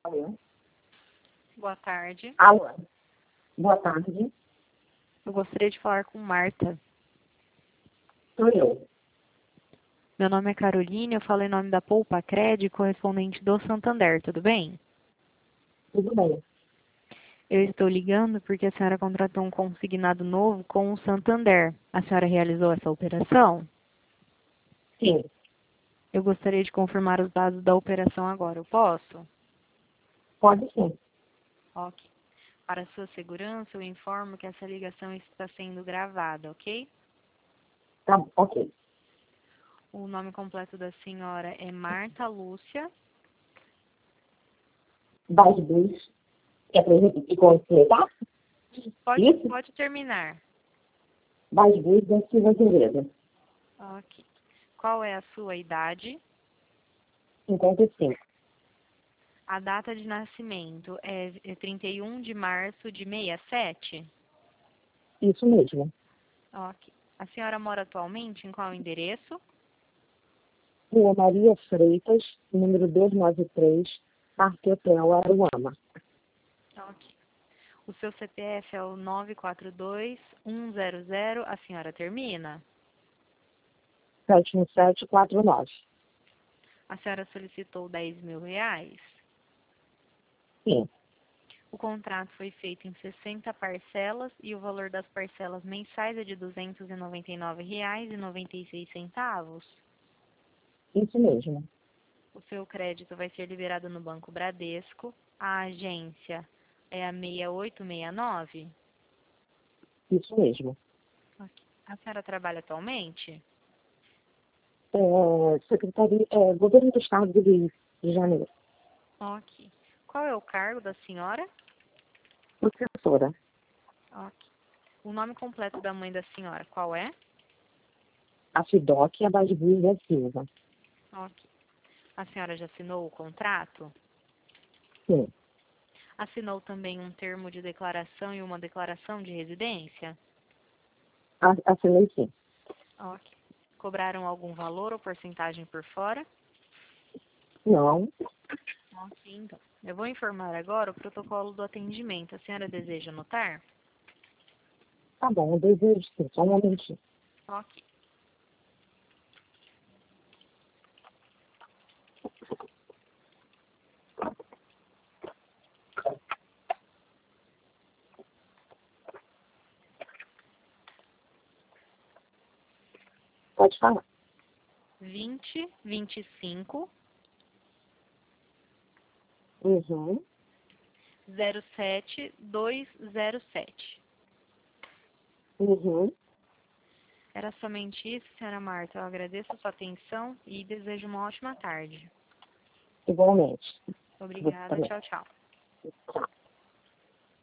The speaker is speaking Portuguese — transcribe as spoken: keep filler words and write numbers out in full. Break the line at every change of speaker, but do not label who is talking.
Alô?
Boa tarde.
Alô? Boa tarde.
Eu gostaria de falar com Marta.
Sou eu.
Meu nome é Caroline, eu falo em nome da Poupa Cred, correspondente do Santander, tudo bem?
Tudo bem.
Eu estou ligando porque a senhora contratou um consignado novo com o Santander. A senhora realizou essa operação?
Sim,
Eu gostaria de confirmar os dados da operação agora, eu posso?
pode sim.
Ok. Para sua segurança, eu informo que essa ligação está sendo gravada, ok?
Tá, ok.
O nome completo da senhora é Marta Lúcia.
Das duas. Quer pra repetir completar?
Pode,
Isso?
pode terminar.
Das duas da Silva Azevedo.
Ok. Qual é a sua idade?
cinquenta e cinco.
A data de nascimento é é trinta e um de março de sessenta e sete?
Isso mesmo.
Ok. A senhora mora atualmente em qual endereço?
Rua Maria Freitas, número duzentos e noventa e três, Parque Hotel Aruama.
Ok. O seu C P F é o nove quatro dois um zero zero, a senhora termina?
sete um sete quatro nove.
A senhora solicitou dez mil reais?
Sim,
O contrato foi feito em sessenta parcelas e o valor das parcelas mensais é de duzentos e noventa e nove reais e noventa e seis centavos.
isso mesmo.
O seu crédito vai ser liberado no Banco Bradesco. A agência é a seis oito seis nove?
Isso mesmo.
Ok. A senhora trabalha atualmente?
É, Secretaria, é, Governo do Estado do Rio de Janeiro.
Ok. Qual é o cargo da senhora?
Professora,
Ok. O nome completo da mãe da senhora, qual é?
a Fidoc Abasbus da Silva.
Ok. A senhora já assinou o contrato?
Sim,
Assinou também um termo de declaração e uma declaração de residência?
a- assinei sim.
Ok. Cobraram algum valor ou porcentagem por fora?
Não,
Ok, então. Eu vou informar agora o protocolo do atendimento. A senhora deseja anotar?
tá bom, eu desejo sim, só um momentinho.
Ok.
Pode falar.
vinte, vinte e cinco,
Uhum.
zero sete, dois zero sete.
Uhum.
Era somente isso, senhora Marta. Eu agradeço a sua atenção e desejo uma ótima tarde.
Igualmente. Você
Obrigada.
também.
Tchau, tchau.
Tchau.